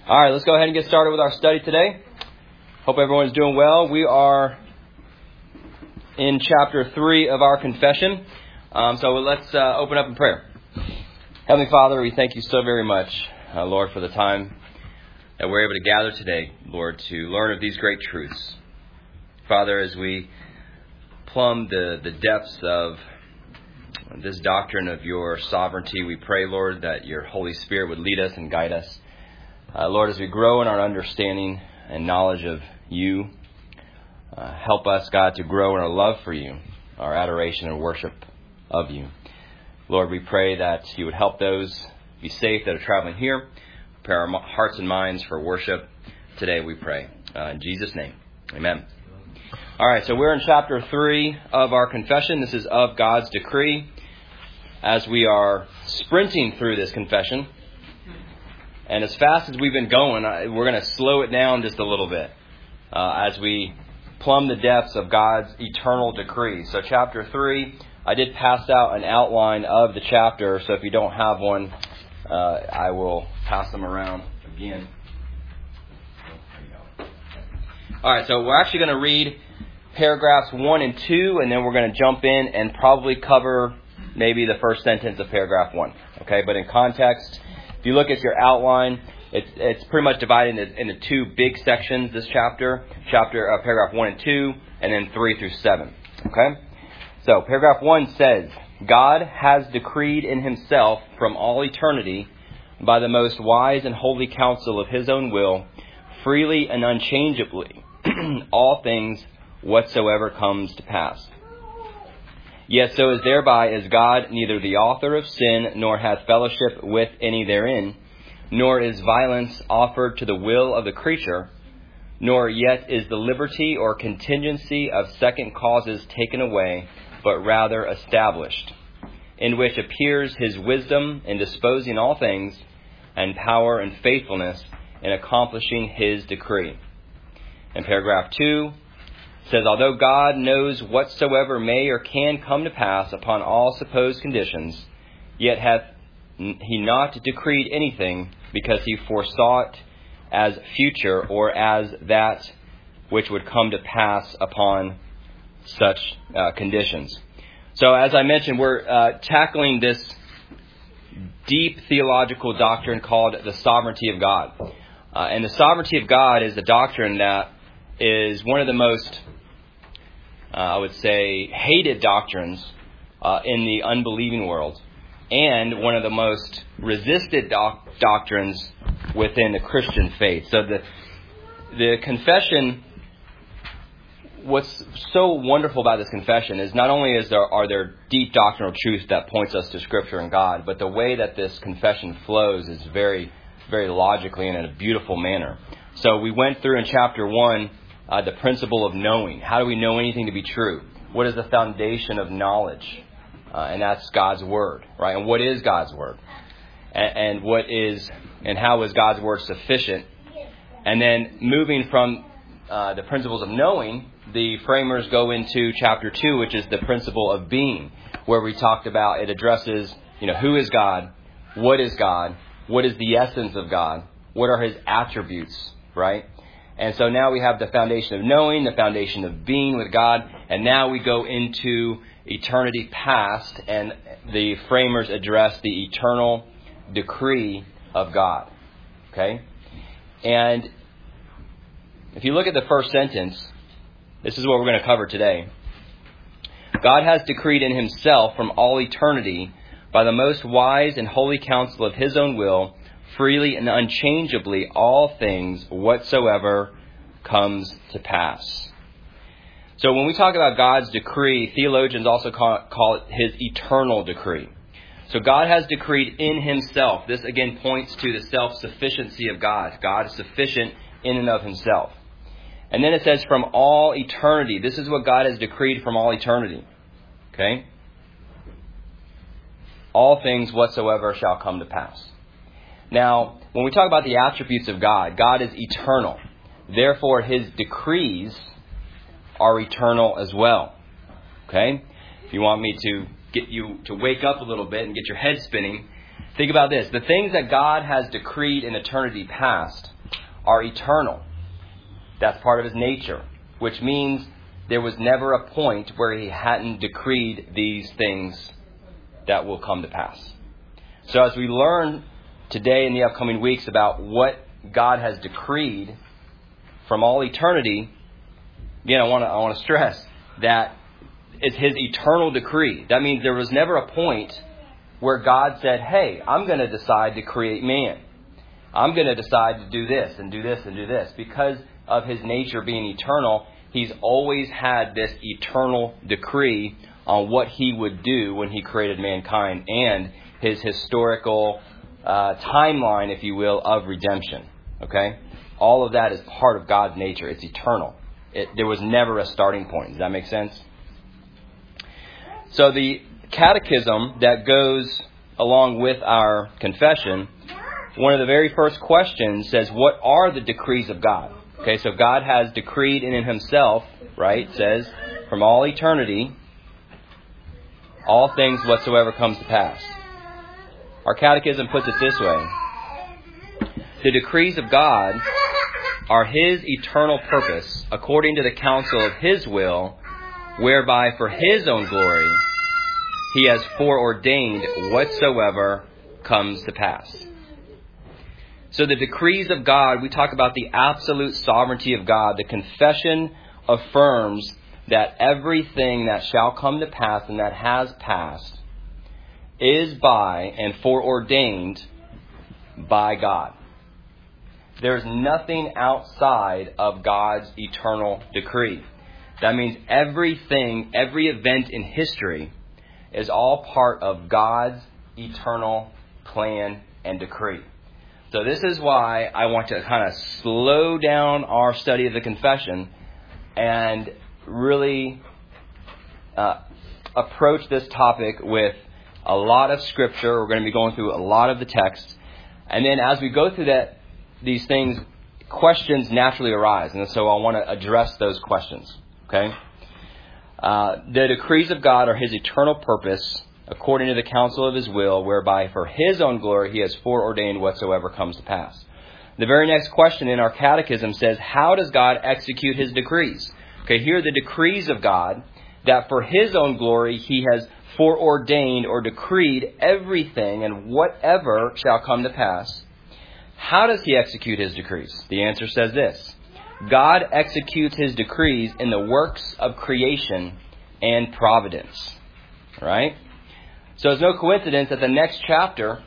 All right, let's go ahead and get started with our study today. Hope everyone's doing well. We are in chapter 3 of our confession. So let's open up in prayer. Heavenly Father, we thank you so very much, Lord, for the time that we're able to gather today, Lord, to learn of these great truths. Father, as we plumb the depths of this doctrine of your sovereignty, we pray, Lord, that your Holy Spirit would lead us and guide us. Lord, as we grow in our understanding and knowledge of you, help us, God, to grow in our love for you, our adoration and worship of you. Lord, we pray that you would help those be safe that are traveling here, prepare our hearts and minds for worship today, we pray. In Jesus' name, amen. All right, so we're in chapter 3 of our confession. This is of God's decree. As we are sprinting through this confession, and as fast as we've been going, we're going to slow it down just a little bit as we plumb the depths of God's eternal decree. So chapter 3, I did pass out an outline of the chapter, so if you don't have one, I will pass them around again. All right, so we're actually going to read paragraphs 1 and 2, and then we're going to jump in and probably cover maybe the first sentence of paragraph 1. Okay, but in context, if you look at your outline, it's pretty much divided into two big sections, this paragraph 1 and 2, and then 3 through 7. Okay? So, paragraph 1 says, God has decreed in himself from all eternity, by the most wise and holy counsel of his own will, freely and unchangeably, all things whatsoever comes to pass. Yet so is thereby is God neither the author of sin, nor hath fellowship with any therein, nor is violence offered to the will of the creature, nor yet is the liberty or contingency of second causes taken away, but rather established, in which appears his wisdom in disposing all things, and power and faithfulness in accomplishing his decree. In paragraph 2, says, although God knows whatsoever may or can come to pass upon all supposed conditions, yet hath he not decreed anything, because he foresaw it as future, or as that which would come to pass upon such conditions. So as I mentioned, we're tackling this deep theological doctrine called the sovereignty of God. And the sovereignty of God is a doctrine that is one of the most I would say, hated doctrines in the unbelieving world, and one of the most resisted doctrines within the Christian faith. So the confession, what's so wonderful about this confession is not only are there deep doctrinal truths that points us to Scripture and God, but the way that this confession flows is very, very logically and in a beautiful manner. So we went through in chapter 1 the principle of knowing. How do we know anything to be true? What is the foundation of knowledge? And that's God's Word, right? And what is God's Word? And how is God's Word sufficient? And then moving from the principles of knowing, the framers go into chapter 2, which is the principle of being, where we talked about, it addresses, who is God? What is God? What is the essence of God? What are his attributes, right? And so now we have the foundation of knowing, the foundation of being with God, and now we go into eternity past, and the framers address the eternal decree of God. Okay? And if you look at the first sentence, this is what we're going to cover today. God has decreed in himself from all eternity, by the most wise and holy counsel of his own will, freely and unchangeably all things whatsoever comes to pass. So when we talk about God's decree, theologians also call it his eternal decree. So God has decreed in himself. This again points to the self-sufficiency of God. God is sufficient in and of himself. And then it says from all eternity. This is what God has decreed from all eternity. Okay? All things whatsoever shall come to pass. Now, when we talk about the attributes of God, God is eternal. Therefore, his decrees are eternal as well. Okay? If you want me to get you to wake up a little bit and get your head spinning, think about this. The things that God has decreed in eternity past are eternal. That's part of his nature, which means there was never a point where he hadn't decreed these things that will come to pass. So as we learn today in the upcoming weeks about what God has decreed from all eternity, again, I want to stress that it's his eternal decree. That means there was never a point where God said, hey, I'm going to decide to create man. I'm going to decide to do this and do this and do this. Because of his nature being eternal, he's always had this eternal decree on what he would do when he created mankind and his historical timeline, if you will, of redemption. Okay? All of that is part of God's nature. It's eternal. There was never a starting point. Does that make sense? So the catechism that goes along with our confession, one of the very first questions says, what are the decrees of God? Okay, so God has decreed in himself, right, says, from all eternity, all things whatsoever comes to pass. Our catechism puts it this way. The decrees of God are his eternal purpose, according to the counsel of his will, whereby for his own glory he has foreordained whatsoever comes to pass. So the decrees of God, we talk about the absolute sovereignty of God. The confession affirms that everything that shall come to pass and that has passed is by and foreordained by God. There's nothing outside of God's eternal decree. That means everything, every event in history is all part of God's eternal plan and decree. So this is why I want to kind of slow down our study of the confession and really approach this topic with a lot of scripture. We're going to be going through a lot of the text. And then as we go through these things, questions naturally arise. And so I want to address those questions. Okay? The decrees of God are his eternal purpose, according to the counsel of his will, whereby for his own glory he has foreordained whatsoever comes to pass. The very next question in our catechism says, how does God execute his decrees? Okay, here are the decrees of God, that for his own glory he has foreordained or decreed everything and whatever shall come to pass. How does he execute his decrees? The answer says this. God executes his decrees in the works of creation and providence. Right? So it's no coincidence that the next chapter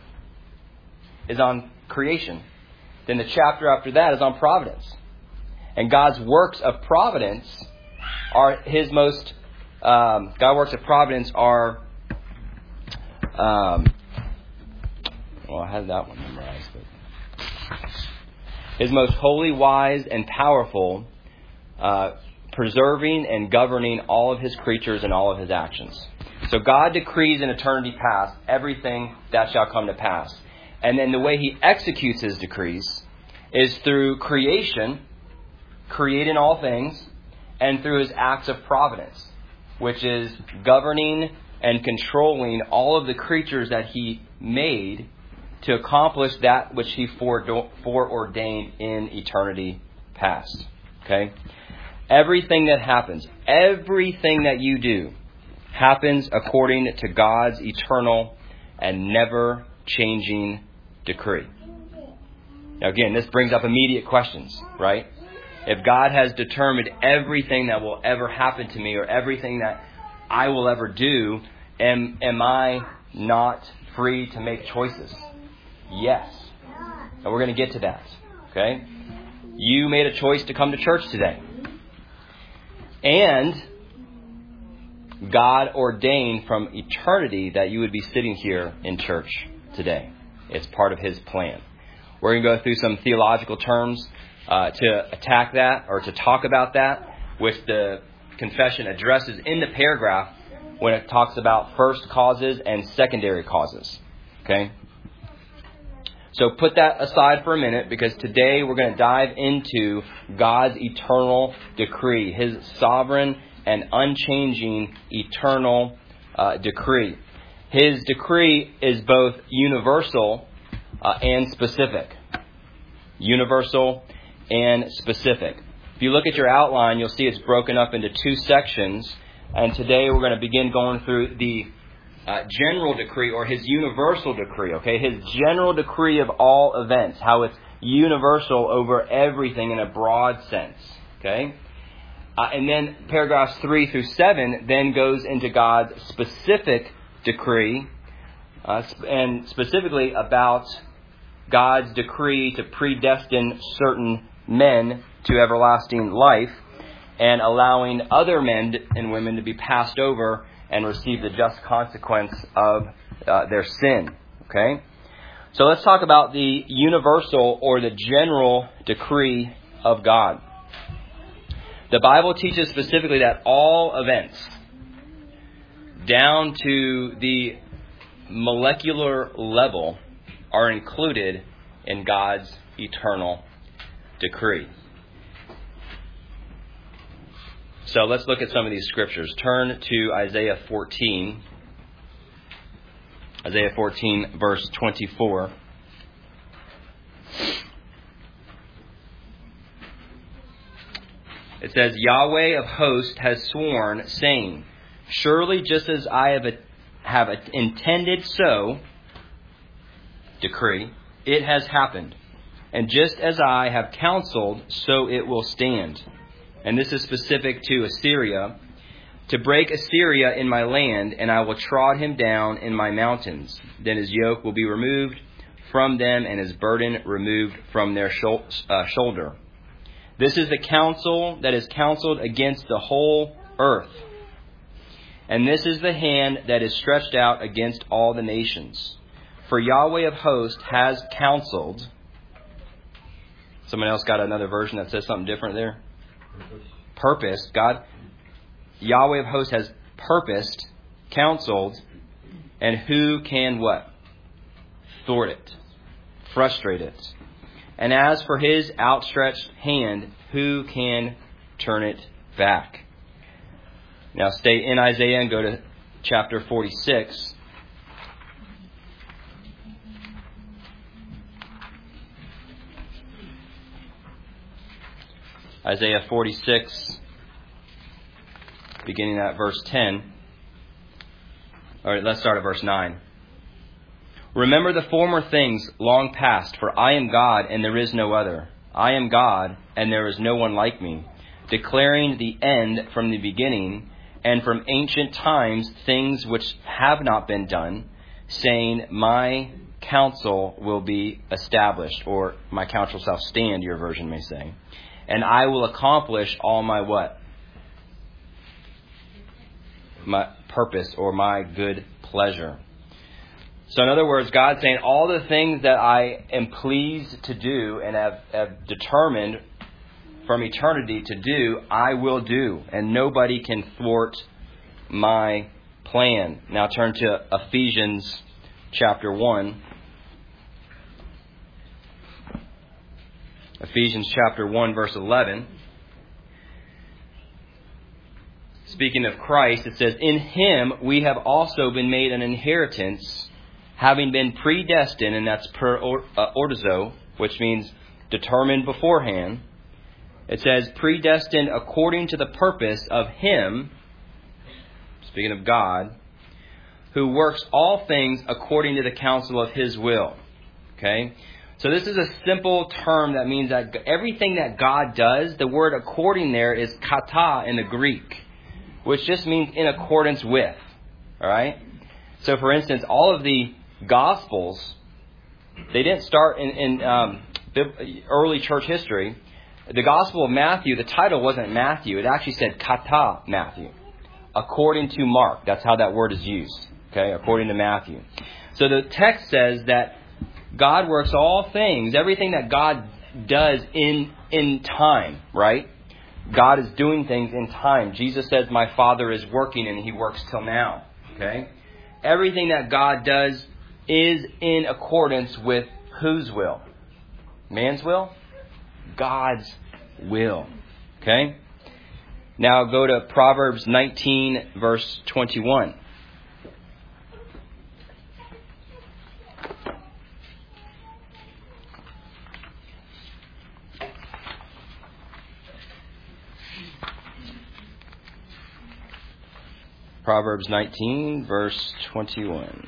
is on creation. Then the chapter after that is on providence. And God's works of providence are his most... God's works of providence are... well, I had that one memorized. But his most holy, wise, and powerful, preserving and governing all of his creatures and all of his actions. So God decrees in eternity past everything that shall come to pass. And then the way he executes his decrees is through creation, creating all things, and through his acts of providence, which is governing and controlling all of the creatures that he made to accomplish that which he foreordained in eternity past. Okay? Everything that happens, everything that you do, happens according to God's eternal and never changing decree. Now again, this brings up immediate questions, right? If God has determined everything that will ever happen to me or everything that I will ever do, am I not free to make choices? Yes. And we're going to get to that. Okay? You made a choice to come to church today. And God ordained from eternity that you would be sitting here in church today. It's part of his plan. We're going to go through some theological terms to attack that or to talk about that, which the confession addresses in the paragraph when it talks about first causes and secondary causes. Okay? So put that aside for a minute, because today we're going to dive into God's eternal decree, his sovereign and unchanging eternal decree. His decree is both universal and specific. Universal and specific. If you look at your outline, you'll see it's broken up into two sections. And today we're going to begin going through the general decree, or his universal decree, okay? His general decree of all events, how it's universal over everything in a broad sense, okay? And then paragraphs 3 through 7 then goes into God's specific decree, and specifically about God's decree to predestine certain men to everlasting life and allowing other men and women to be passed over and receive the just consequence of their sin. Okay? So let's talk about the universal or the general decree of God. The Bible teaches specifically that all events, down to the molecular level, are included in God's eternal decree. So let's look at some of these scriptures. Turn to Isaiah 14. Isaiah 14, verse 24. It says, Yahweh of hosts has sworn, saying, surely just as I have intended so, decree, it has happened. And just as I have counseled, so it will stand. And this is specific to Assyria. To break Assyria in my land, and I will trod him down in my mountains. Then his yoke will be removed from them, and his burden removed from their shoulder. This is the counsel that is counseled against the whole earth. And this is the hand that is stretched out against all the nations. For Yahweh of hosts has counseled. Someone else got another version that says something different there? Purpose. God, Yahweh of hosts has purposed, counseled, and who can what? Thwart it, frustrate it. And as for his outstretched hand, who can turn it back? Now stay in Isaiah and go to chapter 46. Isaiah 46, beginning at verse 10. All right, let's start at verse 9. Remember the former things long past, for I am God and there is no other. I am God and there is no one like me, declaring the end from the beginning, and from ancient times things which have not been done, saying, my counsel will be established, or my counsel shall stand, your version may say. And I will accomplish all my what? My purpose, or my good pleasure. So in other words, God's saying all the things that I am pleased to do and have determined from eternity to do, I will do. And nobody can thwart my plan. Now turn to Ephesians chapter 1. Ephesians chapter 1, verse 11. Speaking of Christ, it says, in him we have also been made an inheritance, having been predestined, and that's per ordizo, which means determined beforehand. It says, predestined according to the purpose of him, speaking of God, who works all things according to the counsel of his will. Okay? So this is a simple term that means that everything that God does, the word according there is kata in the Greek, which just means in accordance with. All right? So for instance, all of the Gospels, they didn't start in early church history. The Gospel of Matthew, the title wasn't Matthew. It actually said kata Matthew, according to Mark. That's how that word is used. Okay, according to Matthew. So the text says that God works all things, everything that God does in time, right? God is doing things in time. Jesus says, my Father is working and he works till now. Okay? Everything that God does is in accordance with whose will? Man's will? God's will. Okay? Now go to Proverbs 19, verse 21. Proverbs 19, verse 21.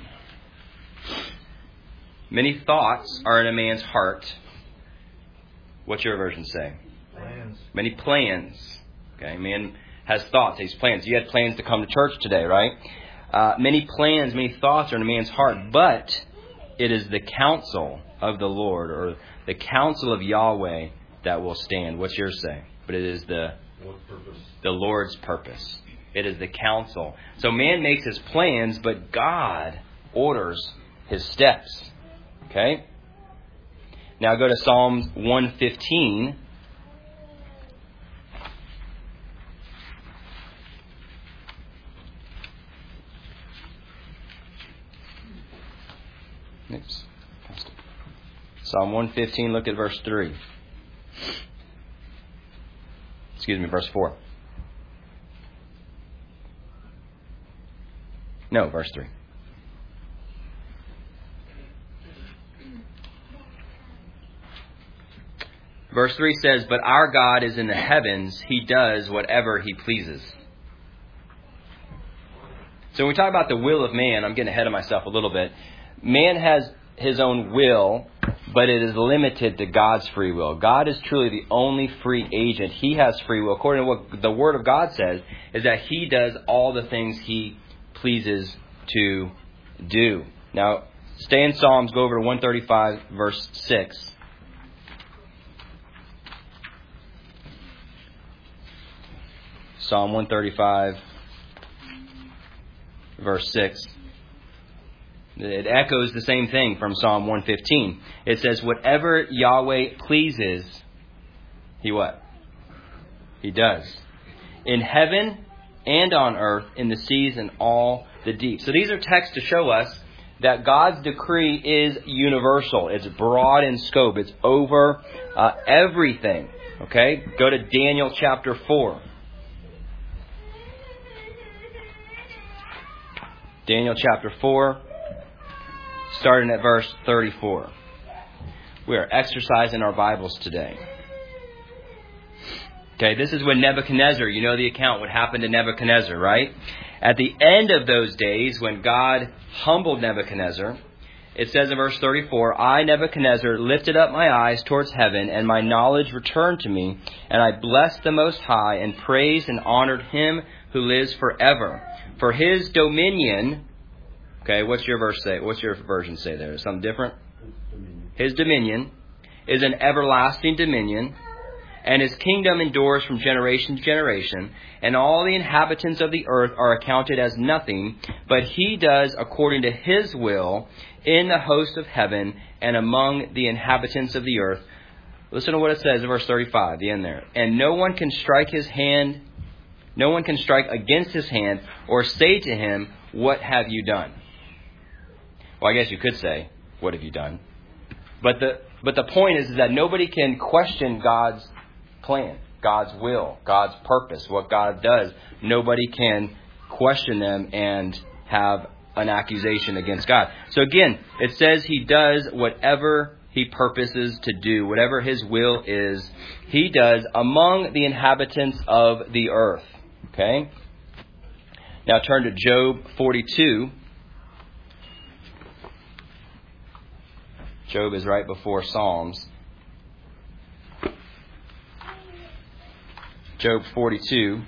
Many thoughts are in a man's heart. What's your version say? Plans. Many plans. Okay, man has thoughts. He has plans. You had plans to come to church today, right? Many plans, many thoughts are in a man's heart, but it is the counsel of the Lord, or the counsel of Yahweh, that will stand. What's yours say? But it is the Lord's purpose. It is the counsel. So man makes his plans, but God orders his steps. Okay? Now go to Psalm 115. Oops. Psalm 115, look at verse 3. Excuse me, verse 4. No, verse 3. Verse 3 says, "But our God is in the heavens. He does whatever He pleases." So when we talk about the will of man, I'm getting ahead of myself a little bit. Man has his own will, but it is limited to God's free will. God is truly the only free agent. He has free will. According to what the Word of God says, is that He does all the things He pleases to do. Now, stay in Psalms. Go over to 135, verse 6. Psalm 135, verse 6. It echoes the same thing from Psalm 115. It says, whatever Yahweh pleases, He what? He does. In heaven and on earth, in the seas and all the deep. So these are texts to show us that God's decree is universal. It's broad in scope. It's over everything. Okay? Go to Daniel chapter 4. Daniel chapter 4. Starting at verse 34. We are exercising our Bibles today. Okay, this is when Nebuchadnezzar, you know the account, what happened to Nebuchadnezzar, right? At the end of those days, when God humbled Nebuchadnezzar, it says in verse 34, I, Nebuchadnezzar, lifted up my eyes towards heaven, and my knowledge returned to me, and I blessed the Most High, and praised and honored Him who lives forever. For His dominion... Okay, what's your verse say? What's your version say there? Something different? His dominion is an everlasting dominion, and His kingdom endures from generation to generation, and all the inhabitants of the earth are accounted as nothing, but He does according to His will in the host of heaven and among the inhabitants of the earth. Listen to what it says in verse 35, the end there. And no one can strike against His hand or say to Him, what have you done? Well, I guess you could say, what have you done? But the point is that nobody can question God's plan, God's will, God's purpose, what God does. Nobody can question them and have an accusation against God. So again, it says He does whatever He purposes to do, whatever His will is, He does among the inhabitants of the earth. Okay? Now turn to Job 42. Job is right before Psalms. Job 42.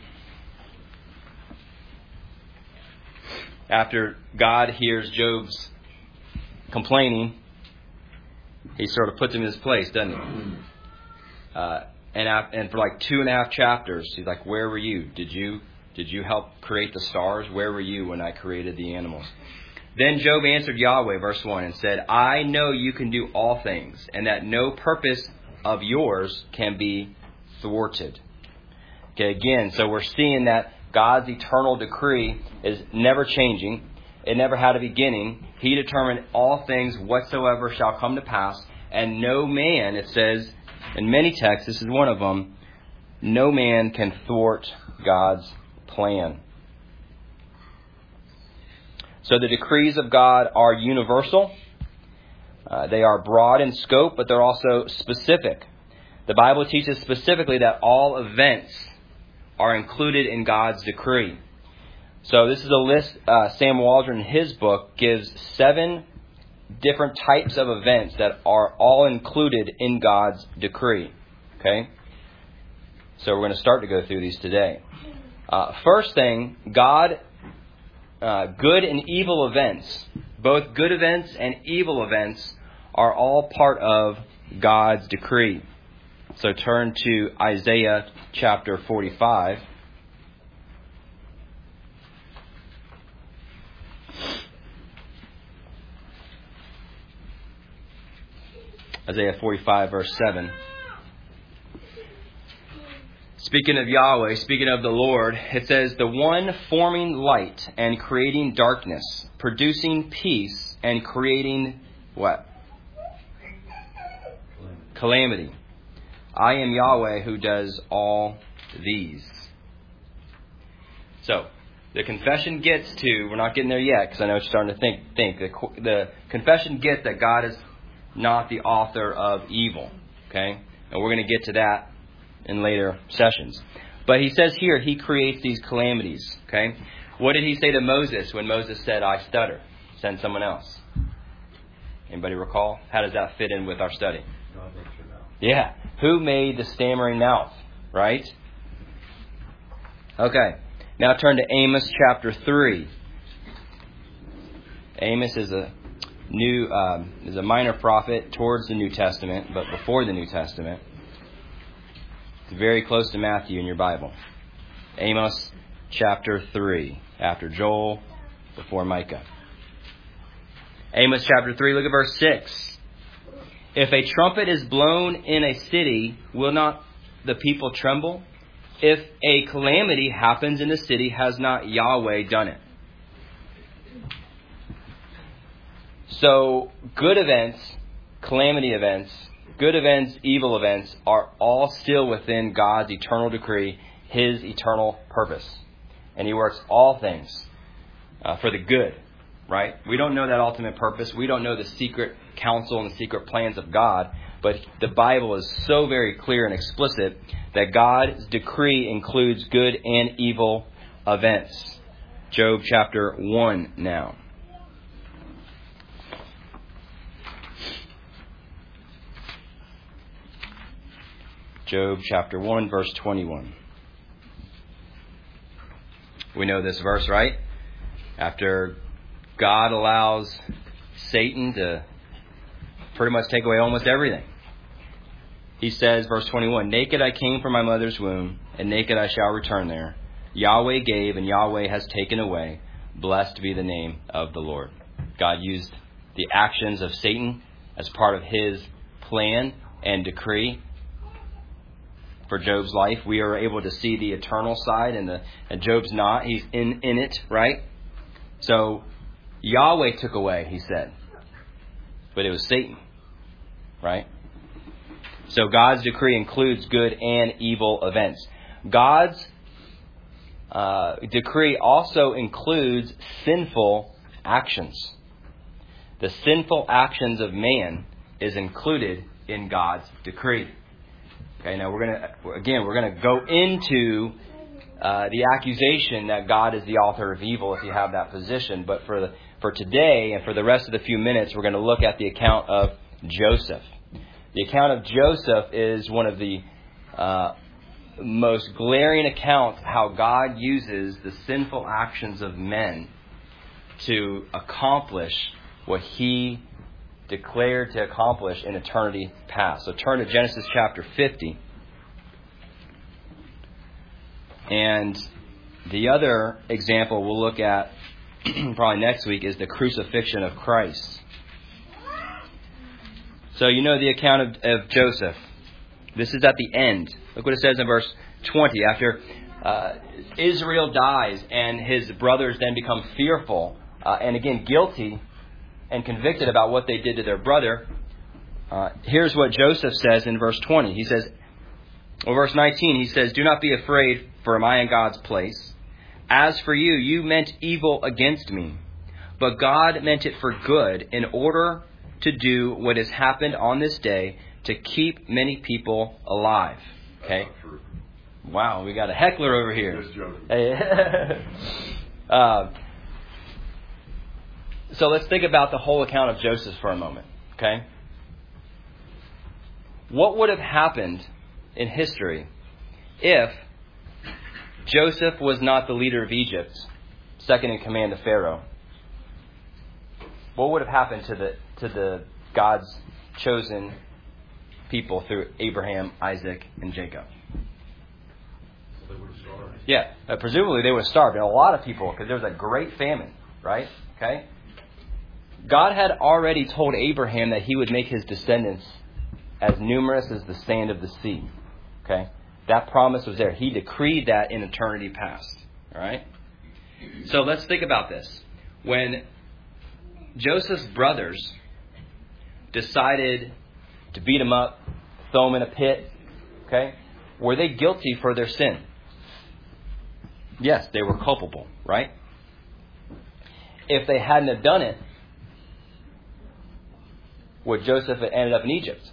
After God hears Job's complaining, He sort of puts him in his place, doesn't He? And for like 2.5 chapters, He's like, where were you? Did you help create the stars? Where were you when I created the animals? Then Job answered Yahweh, verse 1, and said, I know you can do all things, and that no purpose of yours can be thwarted. Okay, again, so we're seeing that God's eternal decree is never changing. It never had a beginning. He determined all things whatsoever shall come to pass, and no man, it says in many texts, this is one of them, no man can thwart God's plan. So the decrees of God are universal. They are broad in scope, but they're also specific. The Bible teaches specifically that all events are included in God's decree. So this is a list. Sam Waldron, in his book, gives 7 different types of events that are all included in God's decree. Okay? So we're going to start to go through these today. First thing, good and evil events, both good events and evil events, are all part of God's decree. So turn to Isaiah chapter 45. Isaiah 45, verse 7. Speaking of Yahweh, speaking of the Lord, it says, the one forming light and creating darkness, producing peace and creating what? Calamity. I am Yahweh who does all these. So, the confession gets to, we're not getting there yet because I know what you're starting to think. The confession gets that God is not the author of evil. Okay? And we're going to get to that in later sessions. But he says here, he creates these calamities. Okay? What did he say to Moses when Moses said, I stutter? Send someone else. Anybody recall? How does that fit in with our study? Yeah. Who made the stammering mouth? Right? Okay. Now turn to Amos chapter 3. Amos is a minor prophet towards the New Testament, but before the New Testament. It's very close to Matthew in your Bible. Amos chapter 3. After Joel, before Micah. Amos chapter 3, look at verse 6. If a trumpet is blown in a city, will not the people tremble? If a calamity happens in the city, has not Yahweh done it? So, good events, calamity events, good events, evil events are all still within God's eternal decree, His eternal purpose. And He works all things for the good, right? We don't know that ultimate purpose. We don't know the secret counsel and the secret plans of God. But the Bible is so very clear and explicit that God's decree includes good and evil events. Job chapter 1 now. Job chapter 1, verse 21. We know this verse, right? After God allows Satan to pretty much take away almost everything. He says, verse 21, naked I came from my mother's womb, and naked I shall return there. Yahweh gave, and Yahweh has taken away. Blessed be the name of the Lord. God used the actions of Satan as part of His plan and decree for Job's life. We are able to see the eternal side, and Job's not. He's in it, right? So Yahweh took away, he said. But it was Satan, right? So God's decree includes good and evil events. God's decree also includes sinful actions. The sinful actions of man is included in God's decree. Okay, now we're going to go into the accusation that God is the author of evil if you have that position. But for today and for the rest of the few minutes, we're going to look at the account of Joseph. The account of Joseph is one of the most glaring accounts how God uses the sinful actions of men to accomplish what He declared to accomplish in eternity past. So turn to Genesis chapter 50. And the other example we'll look at probably next week is the crucifixion of Christ. So you know the account of Joseph. This is at the end. Look what it says in verse 20. After Israel dies and his brothers then become fearful and again guilty and convicted about what they did to their brother, here's what Joseph says in verse 20. He says, verse 19, he says, do not be afraid, for am I in God's place? As for you, you meant evil against me, but God meant it for good in order to do what has happened on this day, to keep many people alive. Okay? Wow, we got a heckler over here. So let's think about the whole account of Joseph for a moment. Okay? What would have happened in history if Joseph was not the leader of Egypt, second in command to Pharaoh? What would have happened to the God's chosen people through Abraham, Isaac, and Jacob? They would have starved. Yeah, presumably they would have starved. And a lot of people, because there was a great famine, right? Okay. God had already told Abraham that he would make his descendants as numerous as the sand of the sea. Okay? That promise was there. He decreed that in eternity past. All right? So let's think about this. When Joseph's brothers decided to beat him up, throw him in a pit, okay, were they guilty for their sin? Yes, they were culpable, right? If they hadn't have done it, would Joseph have ended up in Egypt?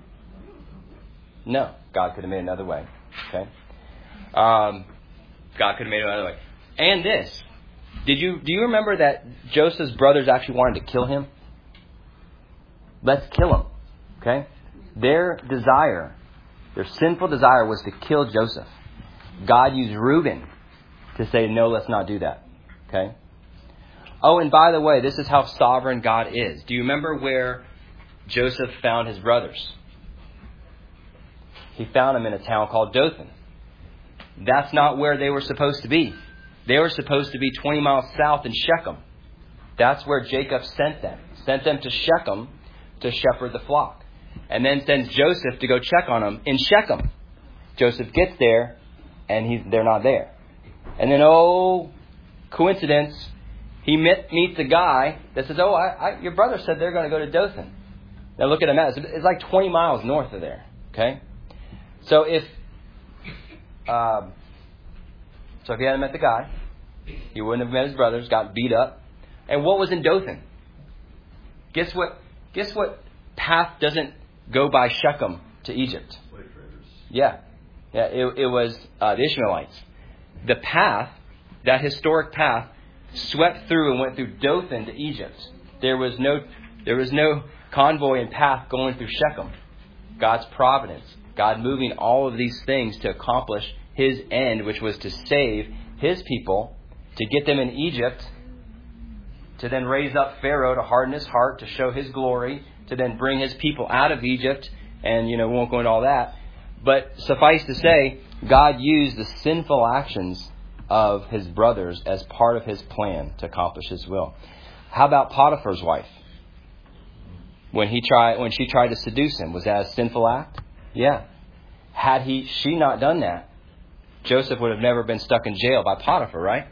No. God could have made another way. Okay? God could have made another way. And this. Do you remember that Joseph's brothers actually wanted to kill him? Let's kill him. Okay? Their desire, their sinful desire was to kill Joseph. God used Reuben to say, no, let's not do that. Okay? Oh, and by the way, this is how sovereign God is. Do you remember where Joseph found his brothers? He found them in a town called Dothan. That's not where they were supposed to be. They were supposed to be 20 miles south in Shechem. That's where Jacob sent them. Sent them to Shechem to shepherd the flock. And then sends Joseph to go check on them in Shechem. Joseph gets there and they're not there. And then, coincidence, he meets a guy that says, your brother said they're going to go to Dothan. Now look at a map. It's like 20 miles north of there. Okay? So if he hadn't met the guy, he wouldn't have met his brothers, got beat up. And what was in Dothan? Guess what path doesn't go by Shechem to Egypt? Slave traders. Yeah. It was the Ishmaelites. The path, that historic path, swept through and went through Dothan to Egypt. There was no convoy and path going through Shechem. God's providence. God moving all of these things to accomplish his end, which was to save his people, to get them in Egypt, to then raise up Pharaoh to harden his heart, to show his glory, to then bring his people out of Egypt. And, we won't go into all that. But suffice to say, God used the sinful actions of his brothers as part of his plan to accomplish his will. How about Potiphar's wife? When she tried to seduce him, was that a sinful act? Yeah. Had she not done that, Joseph would have never been stuck in jail by Potiphar, right?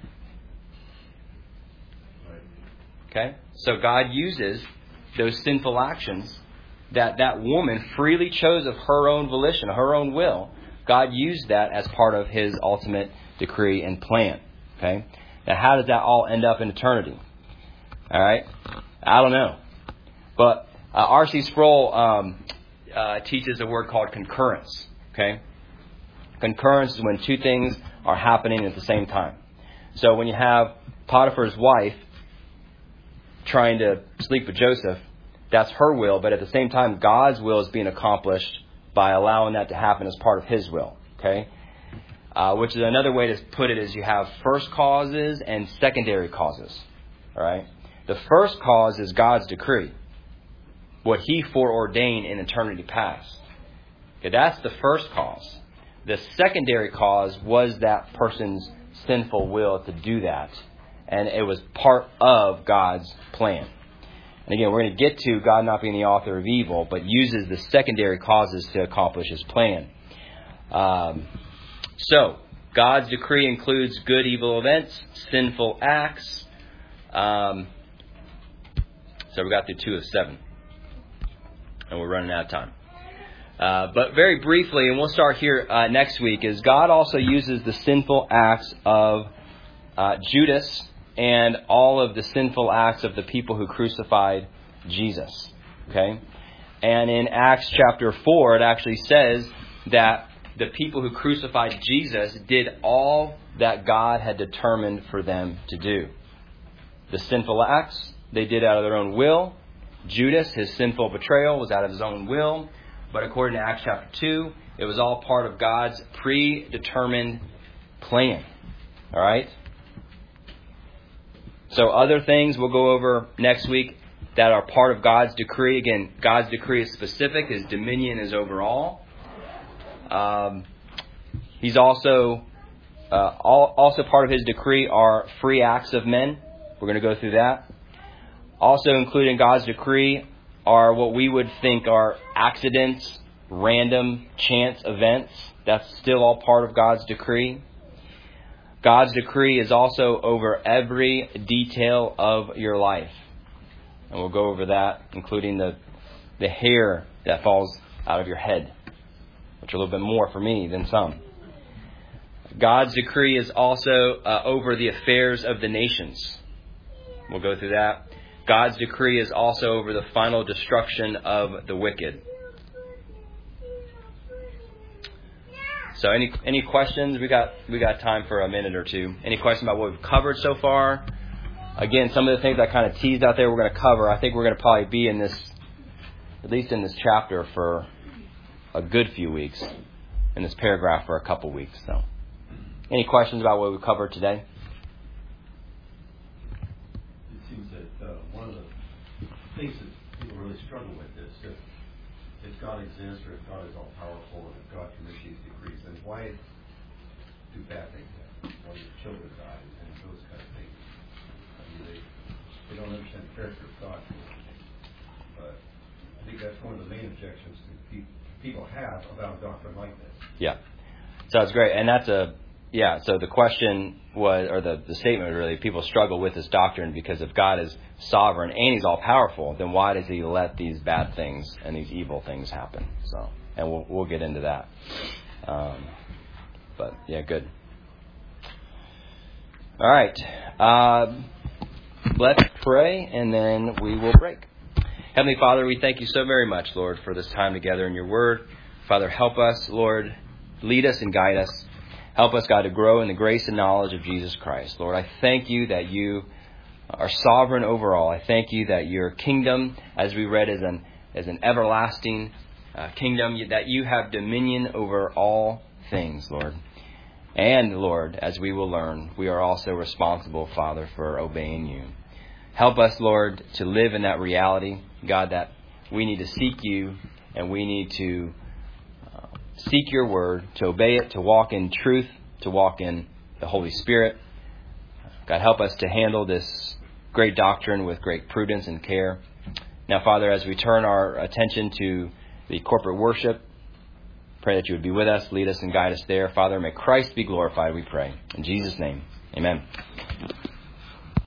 Okay? So God uses those sinful actions that woman freely chose of her own volition, her own will. God used that as part of his ultimate decree and plan. Okay? Now, how does that all end up in eternity? All right? I don't know. But R.C. Sproul teaches a word called concurrence. Okay? Concurrence is when two things are happening at the same time. So when you have Potiphar's wife trying to sleep with Joseph, that's her will, but at the same time, God's will is being accomplished by allowing that to happen as part of his will. Okay? Which is another way to put it is you have first causes and secondary causes. All right? The first cause is God's decree. What he foreordained in eternity past. Okay, that's the first cause. The secondary cause was that person's sinful will to do that. And it was part of God's plan. And again, we're going to get to God not being the author of evil, but uses the secondary causes to accomplish his plan. So, God's decree includes good, evil events, sinful acts. So we got through 2 of 7. And we're running out of time. But very briefly, and we'll start here next week, is God also uses the sinful acts of Judas and all of the sinful acts of the people who crucified Jesus. Okay? And in Acts chapter 4, it actually says that the people who crucified Jesus did all that God had determined for them to do. The sinful acts, they did out of their own will. Judas, his sinful betrayal, was out of his own will. But according to Acts chapter 2, it was all part of God's predetermined plan. All right? So other things we'll go over next week that are part of God's decree. Again, God's decree is specific. His dominion is over all. He's also part of his decree are free acts of men. We're going to go through that. Also included in God's decree are what we would think are accidents, random, chance events. That's still all part of God's decree. God's decree is also over every detail of your life. And we'll go over that, including the hair that falls out of your head, which are a little bit more for me than some. God's decree is also over the affairs of the nations. We'll go through that. God's decree is also over the final destruction of the wicked. So any questions? We got time for a minute or two. Any questions about what we've covered so far? Again, some of the things I kind of teased out there we're going to cover. I think we're going to probably be in this, at least in this chapter, for a good few weeks. In this paragraph for a couple weeks. So, any questions about what we covered today? It seems that one of the things that people really struggle with is if God exists or if God is all powerful and if God can issue these decrees, then why do bad things happen? Why do children die and those kind of things? I mean, they don't understand the character of God. But I think that's one of the main objections to people have about a doctrine like this. Yeah. So that's great. And so the question was, or the statement really, people struggle with this doctrine because if God is sovereign and He's all powerful, then why does He let these bad things and these evil things happen? So, and we'll get into that. But yeah, good. All right. Let's pray and then we will break. Heavenly Father, we thank you so very much, Lord, for this time together in your word. Father, help us, Lord, lead us and guide us. Help us, God, to grow in the grace and knowledge of Jesus Christ. Lord, I thank you that you are sovereign over all. I thank you that your kingdom, as we read, is an everlasting kingdom, that you have dominion over all things, Lord. And, Lord, as we will learn, we are also responsible, Father, for obeying you. Help us, Lord, to live in that reality, God, that we need to seek you and we need to seek your word, to obey it, to walk in truth, to walk in the Holy Spirit. God, help us to handle this great doctrine with great prudence and care. Now, Father, as we turn our attention to the corporate worship, pray that you would be with us, lead us and guide us there. Father, may Christ be glorified, we pray. In Jesus' name, amen.